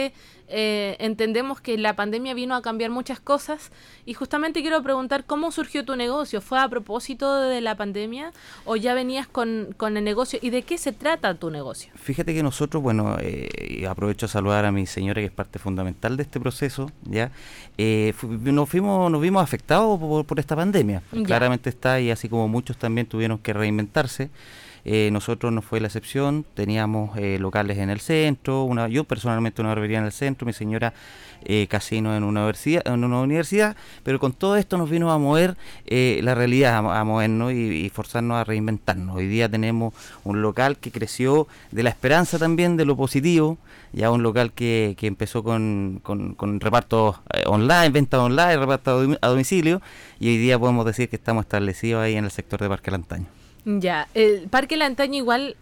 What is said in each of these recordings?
entendemos que la pandemia vino a cambiar muchas cosas y justamente quiero preguntar cómo surgió tu negocio. ¿Fue a propósito de la pandemia o ya venías con el negocio? ¿Y de qué se trata tu negocio? Fíjate que nosotros, bueno, aprovecho a saludar a mi señora que es parte fundamental de este proceso, ¿ya? Nos vimos afectados por esta pandemia. Ya. Claramente está, y así como muchos también tuvieron que reinventarse. Nosotros no fue la excepción, teníamos locales en el centro, yo personalmente una barbería en el centro, mi señora casino en una universidad, pero con todo esto nos vino a mover la realidad, a movernos y forzarnos a reinventarnos. Hoy día tenemos un local que creció de la esperanza también, de lo positivo, ya un local que empezó con repartos online, venta online, reparto a domicilio, y hoy día podemos decir que estamos establecidos ahí en el sector de Parque Lantaño. Ya, el Parque Lantaño igual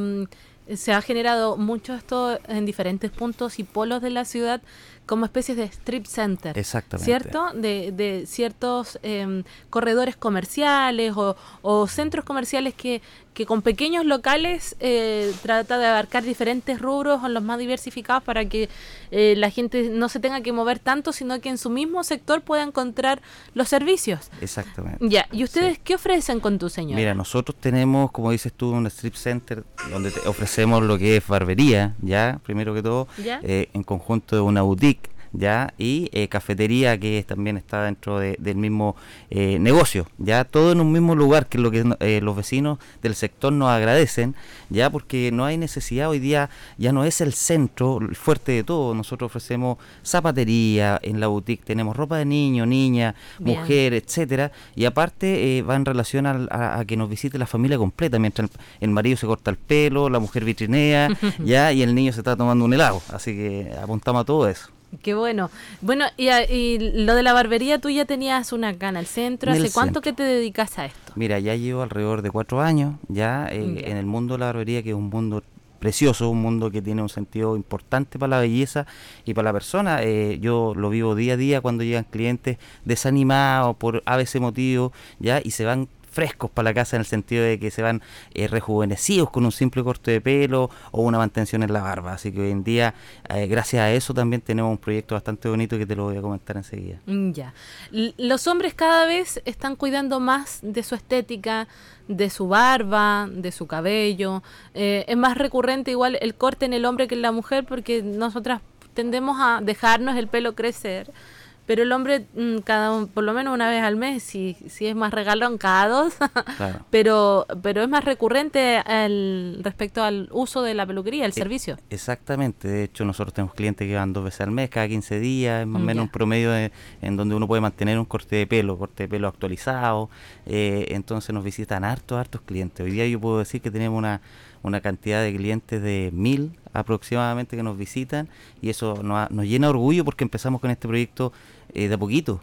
se ha generado mucho esto en diferentes puntos y polos de la ciudad como especies de strip center. Exactamente. ¿Cierto? De ciertos corredores comerciales o centros comerciales que con pequeños locales trata de abarcar diferentes rubros o los más diversificados para que la gente no se tenga que mover tanto, sino que en su mismo sector pueda encontrar los servicios. Exactamente. Ya, ¿y ustedes qué ofrecen con tu señora? Mira, nosotros tenemos, como dices tú, un strip center donde ofrecemos lo que es barbería, ya, primero que todo, en conjunto de una boutique, ya, y cafetería que también está dentro del mismo negocio, ya, todo en un mismo lugar, que es lo que los vecinos del sector nos agradecen, ya, porque no hay necesidad hoy día, ya no es el centro el fuerte de todo. Nosotros ofrecemos zapatería, en la boutique tenemos ropa de niño, niña, mujer, etcétera, y aparte va en relación a que nos visite la familia completa, mientras el marido se corta el pelo, la mujer vitrinea, ya, y el niño se está tomando un helado, así que apuntamos a todo eso. Qué bueno. Bueno, y lo de la barbería, tú ya tenías una acá en el centro. ¿Hace cuánto que te dedicas a esto? Mira, ya llevo alrededor de 4 años ya en el mundo de la barbería, que es un mundo precioso, un mundo que tiene un sentido importante para la belleza y para la persona. Yo lo vivo día a día cuando llegan clientes desanimados por ABC motivo, ya, y se van frescos para la casa, en el sentido de que se van rejuvenecidos con un simple corte de pelo o una mantención en la barba. Así que hoy en día, gracias a eso, también tenemos un proyecto bastante bonito que te lo voy a comentar enseguida. Ya. Los hombres cada vez están cuidando más de su estética, de su barba, de su cabello. Es más recurrente igual el corte en el hombre que en la mujer, porque nosotras tendemos a dejarnos el pelo crecer. Pero el hombre por lo menos una vez al mes, si es más regalón, cada 2, claro. pero es más recurrente respecto al uso de la peluquería, el servicio. Exactamente, de hecho nosotros tenemos clientes que van 2 veces al mes, cada 15 días, es más o menos un promedio en donde uno puede mantener un corte de pelo actualizado, entonces nos visitan hartos clientes. Hoy día yo puedo decir que tenemos una cantidad de clientes de 1000 aproximadamente que nos visitan, y eso nos llena de orgullo porque empezamos con este proyecto de a poquito,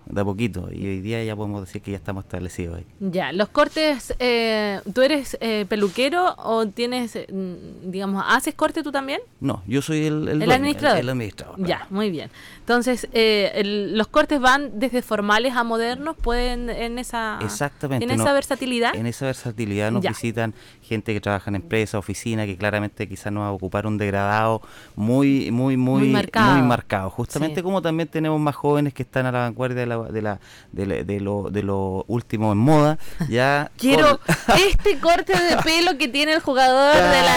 y hoy día ya podemos decir que ya estamos establecidos ahí. Ya, los cortes, ¿tú eres peluquero o tienes, digamos, haces corte tú también? No, yo soy el administrador. El administrador. Ya, claro. Muy bien. Entonces, los cortes van desde formales a modernos, pueden en esa... Exactamente. ¿En esa versatilidad? En esa versatilidad nos visitan gente que trabaja en empresas, oficinas, que claramente quizás nos va a ocupar un degradado muy marcado. Justamente como también tenemos más jóvenes que están a la vanguardia de lo último en moda. Ya quiero este corte de pelo que tiene el jugador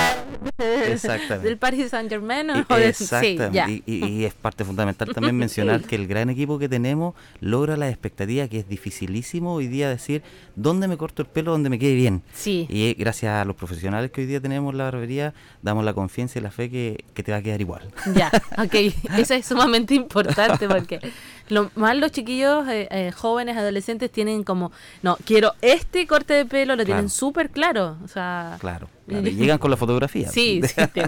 del Paris Saint-Germain. Exactamente. Y es parte fundamental también mencionar que el gran equipo que tenemos logra la expectativa, que es dificilísimo hoy día decir dónde me corto el pelo, donde me quede bien. Sí. Y gracias a los profesionales que hoy día tenemos en la barbería, damos la confianza y la fe que te va a quedar igual. Ya, ok. Eso es sumamente importante porque los chiquillos jóvenes, adolescentes tienen como, no, quiero este corte de pelo, lo tienen súper claro. O sea, claro. Y llegan con la fotografía. Sí,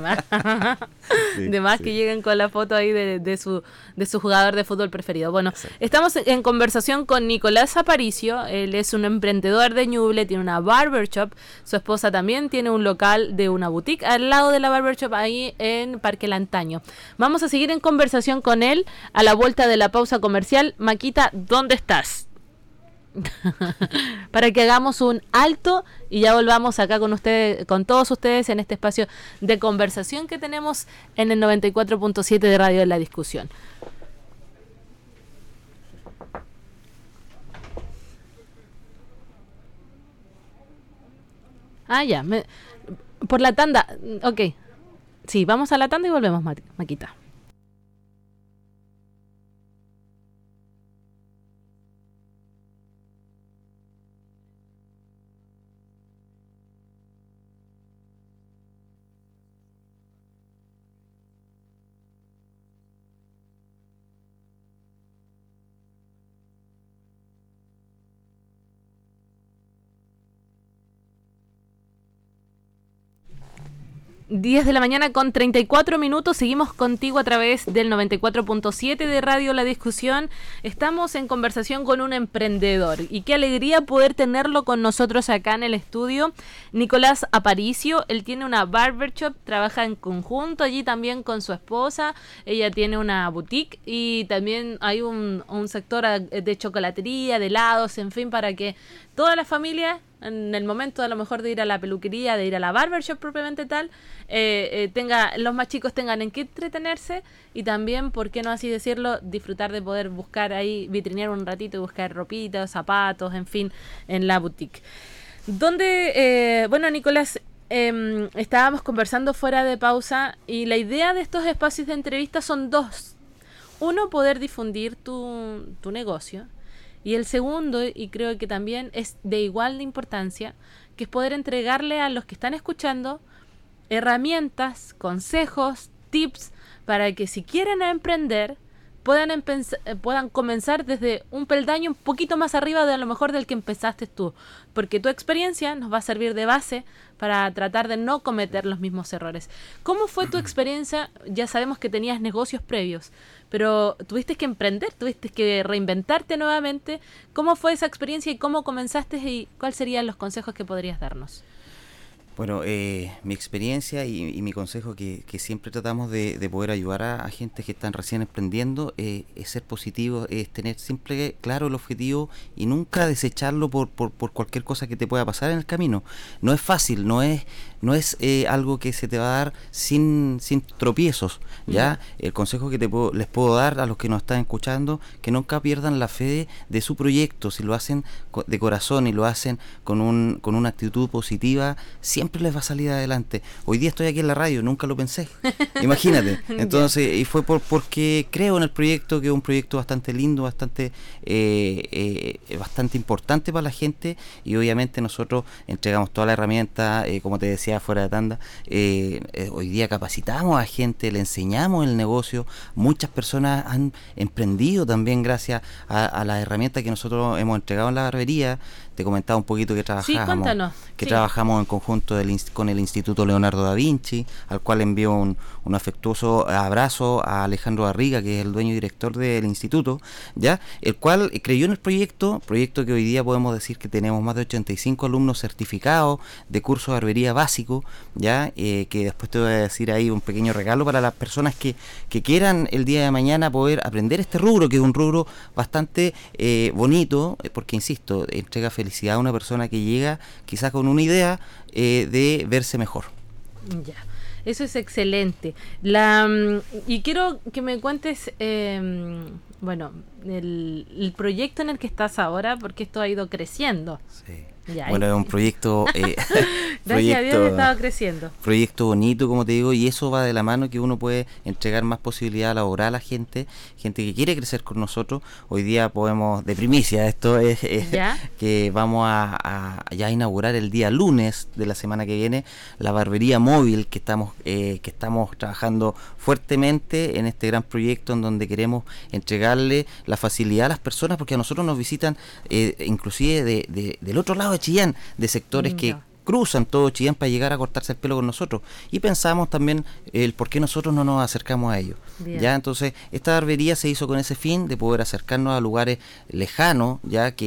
de más que llegan con la foto ahí de su jugador de fútbol preferido. Bueno, estamos en conversación con Nicolás Aparicio. Él es un emprendedor de Ñuble, tiene una barbershop. Su esposa también tiene un local de una boutique al lado de la barbershop ahí en Parque Lantaño. Vamos a seguir en conversación con él a la vuelta de la pausa comercial. Maquita, ¿dónde estás? Para que hagamos un alto y ya volvamos acá con ustedes, con todos ustedes en este espacio de conversación que tenemos en el 94.7 de Radio de la Discusión. Ya, por la tanda, ok. Sí, vamos a la tanda y volvemos, Maquita. Días de la mañana con 34 minutos, seguimos contigo a través del 94.7 de Radio La Discusión. Estamos en conversación con un emprendedor y qué alegría poder tenerlo con nosotros acá en el estudio. Nicolás Aparicio, él tiene una barbershop, trabaja en conjunto allí también con su esposa, ella tiene una boutique y también hay un sector de chocolatería, de helados, en fin, para que toda la familia, en el momento a lo mejor de ir a la peluquería, de ir a la barbershop propiamente tal, los más chicos tengan en qué entretenerse y también, por qué no así decirlo, disfrutar de poder buscar ahí, vitrinear un ratito y buscar ropitas, zapatos, en fin, en la boutique. Bueno, Nicolás, estábamos conversando fuera de pausa y la idea de estos espacios de entrevista son dos. Uno, poder difundir tu negocio. Y el segundo, y creo que también es de igual de importancia, que es poder entregarle a los que están escuchando herramientas, consejos, tips, para que si quieren emprender, puedan comenzar desde un peldaño un poquito más arriba de a lo mejor del que empezaste tú. Porque tu experiencia nos va a servir de base para tratar de no cometer los mismos errores. ¿Cómo fue tu experiencia? Ya sabemos que tenías negocios previos, pero tuviste que emprender, tuviste que reinventarte nuevamente. ¿Cómo fue esa experiencia y cómo comenzaste y cuáles serían los consejos que podrías darnos? Bueno, mi experiencia y mi consejo que siempre tratamos de poder ayudar a gente que están recién emprendiendo es ser positivo, es tener siempre claro el objetivo y nunca desecharlo por cualquier cosa que te pueda pasar en el camino. No es fácil, no es algo que se te va a dar sin tropiezos, ¿ya? El consejo que les puedo dar a los que nos están escuchando, que nunca pierdan la fe de su proyecto. Si lo hacen de corazón y lo hacen con una actitud positiva, siempre les va a salir adelante. Hoy día estoy aquí en la radio, nunca lo pensé. Imagínate. Entonces, y fue porque creo en el proyecto, que es un proyecto bastante lindo, bastante importante para la gente, y obviamente nosotros entregamos toda la herramienta, como te decía fuera de tanda, hoy día capacitamos a gente, le enseñamos el negocio, muchas personas han emprendido también gracias a las herramientas que nosotros hemos entregado en la barbería. Te comentaba un poquito que trabajamos en conjunto con el Instituto Leonardo da Vinci, al cual envío un afectuoso abrazo a Alejandro Barriga, que es el dueño y director del instituto, ya, el cual creyó en el proyecto que hoy día podemos decir que tenemos más de 85 alumnos certificados de curso de barbería básico, ya, que después te voy a decir ahí un pequeño regalo para las personas que quieran el día de mañana poder aprender este rubro, que es un rubro bastante bonito, porque insisto, entrega felicidad a una persona que llega quizás con una idea de verse mejor. Ya, eso es excelente. Y quiero que me cuentes, bueno, el proyecto en el que estás ahora, porque esto ha ido creciendo. Sí. Ya, bueno, es un proyecto gracias a Dios he estado creciendo. Proyecto bonito, como te digo, y eso va de la mano, que uno puede entregar más posibilidad laboral a la gente que quiere crecer con nosotros. Hoy día podemos, de primicia, esto es que vamos a ya inaugurar el día lunes de la semana que viene la barbería móvil, que estamos trabajando fuertemente en este gran proyecto, en donde queremos entregarle la facilidad a las personas, porque a nosotros nos visitan inclusive del otro lado de Chillán, de sectores que cruzan todo Chillán para llegar a cortarse el pelo con nosotros, y pensamos también el por qué nosotros no nos acercamos a ellos. Ya, entonces esta barbería se hizo con ese fin de poder acercarnos a lugares lejanos, ya que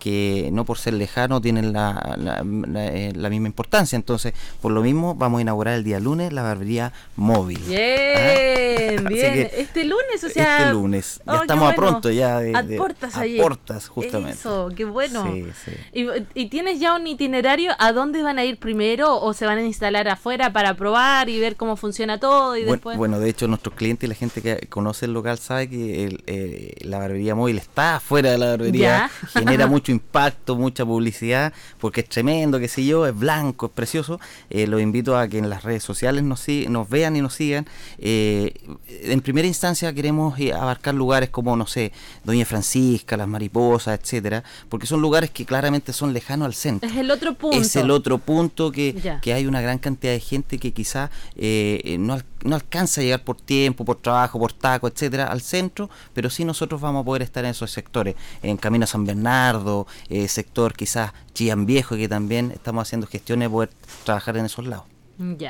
que no por ser lejano tienen la misma importancia. Entonces, por lo mismo, vamos a inaugurar el día lunes la barbería móvil. Bien, bien. Este lunes, o sea... Este lunes. Ya estamos a pronto ya a Portas, justamente. Eso, qué bueno. Sí. ¿Y tienes ya un itinerario a dónde van a ir primero o se van a instalar afuera para probar y ver cómo funciona todo y después? Bueno, de hecho, nuestros clientes y la gente que conoce el local sabe que la barbería móvil está afuera de la barbería, genera mucho impacto, mucha publicidad, porque es tremendo, qué sé yo, es blanco, es precioso. Los invito a que en las redes sociales nos vean y nos sigan. En primera instancia queremos abarcar lugares como, no sé, Doña Francisca, Las Mariposas, etcétera, porque son lugares que claramente son lejanos al centro. Es el otro punto. Es el otro punto que hay una gran cantidad de gente que quizá no alcanza a llegar por tiempo, por trabajo, por taco, etcétera, al centro, pero sí nosotros vamos a poder estar en esos sectores, en Camino a San Bernardo, sector quizás Chillán Viejo, que también estamos haciendo gestiones de poder trabajar en esos lados. Ya.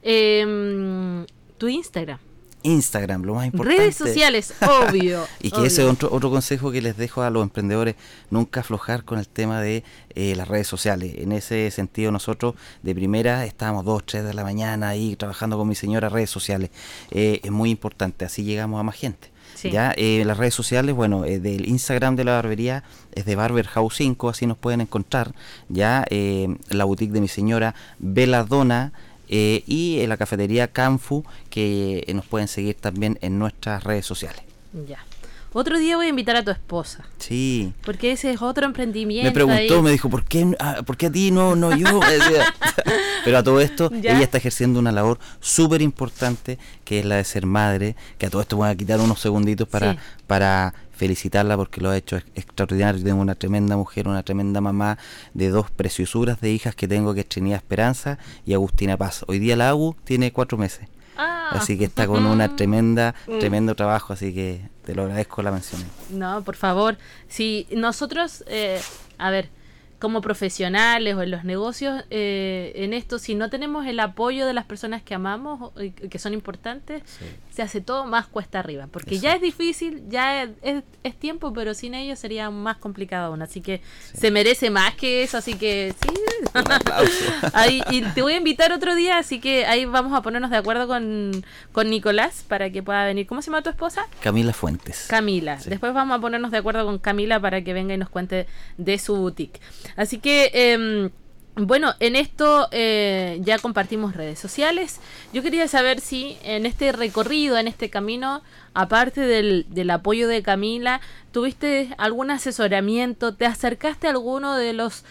Tu Instagram, lo más importante. Redes sociales, obvio. Y que ese es otro consejo que les dejo a los emprendedores, nunca aflojar con el tema de las redes sociales. En ese sentido, nosotros de primera estábamos 2, 3 de la mañana ahí trabajando con mi señora redes sociales. Es muy importante, así llegamos a más gente. Sí. Ya las redes sociales, bueno, del Instagram de la barbería es de Barber House 5, así nos pueden encontrar. Ya la boutique de mi señora Veladona, y la cafetería Canfu, que nos pueden seguir también en nuestras redes sociales. Ya. Otro día voy a invitar a tu esposa. Sí. Porque ese es otro emprendimiento. Me preguntó, ahí. Me dijo, ¿por qué a ti no yo? Pero a todo esto, ¿ya? Ella está ejerciendo una labor súper importante, que es la de ser madre, que a todo esto voy a quitar unos segunditos para felicitarla porque lo ha hecho extraordinario. Tengo una tremenda mujer, una tremenda mamá de 2 preciosuras de hijas que tengo, que es Trinidad Esperanza y Agustina Paz. Hoy día la Agu tiene 4 meses. Así que está con una tremendo trabajo, así que te lo agradezco la mención. No, por favor. Si nosotros, como profesionales o en los negocios, en esto, si no tenemos el apoyo de las personas que amamos, que son importantes, se hace todo más cuesta arriba, porque ya es difícil, ya es tiempo, pero sin ellos sería más complicado aún, así que se merece más que eso, así que sí. Un aplauso. Ahí, y te voy a invitar otro día, así que ahí vamos a ponernos de acuerdo con Nicolás para que pueda venir. ¿Cómo se llama tu esposa? Camila Fuentes. Camila. Sí. Después vamos a ponernos de acuerdo con Camila para que venga y nos cuente de su boutique. Así que, bueno, en esto ya compartimos redes sociales. Yo quería saber si en este recorrido, en este camino, aparte del apoyo de Camila, ¿tuviste algún asesoramiento? ¿Te acercaste a alguno de los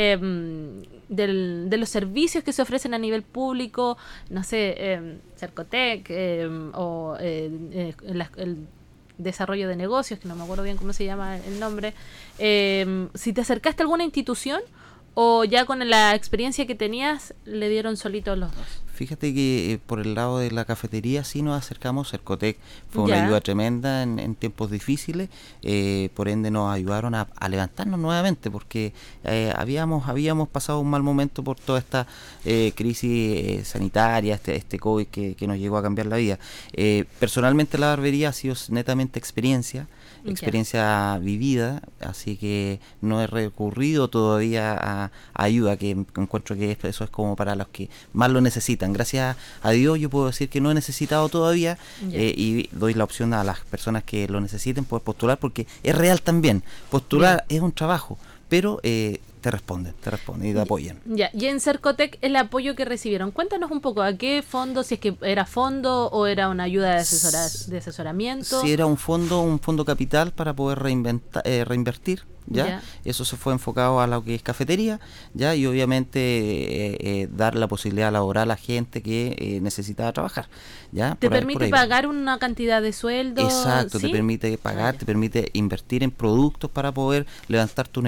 de los servicios que se ofrecen a nivel público? No sé, Cercotec o el desarrollo de negocios, que no me acuerdo bien cómo se llama el nombre. Si te acercaste a alguna institución o ya con la experiencia que tenías le dieron solitos los dos. Fíjate que por el lado de la cafetería sí nos acercamos. Cercotec fue una ayuda tremenda en tiempos difíciles, por ende nos ayudaron a levantarnos nuevamente, porque habíamos pasado un mal momento por toda esta crisis sanitaria, este COVID que nos llegó a cambiar la vida. Personalmente la barbería ha sido netamente experiencia vivida, así que no he recurrido todavía a ayuda, que encuentro que eso es como para los que más lo necesitan. Gracias a Dios yo puedo decir que no he necesitado todavía, y doy la opción a las personas que lo necesiten poder postular, porque es real también. Postular es un trabajo, pero te responden y te apoyan. Ya, y en Cercotec el apoyo que recibieron, cuéntanos un poco, ¿a qué fondo? Si es que era fondo o era una ayuda de asesoramiento. Sí, era un fondo capital para poder reinvertir. ¿Ya? Eso se fue enfocado a lo que es cafetería, ¿ya? Y obviamente dar la posibilidad laboral a la gente que necesitaba trabajar, ¿ya? ¿Te permite pagar una cantidad de sueldo? Exacto, ¿sí? Te permite pagar, te permite invertir en productos para poder levantar tu negocio.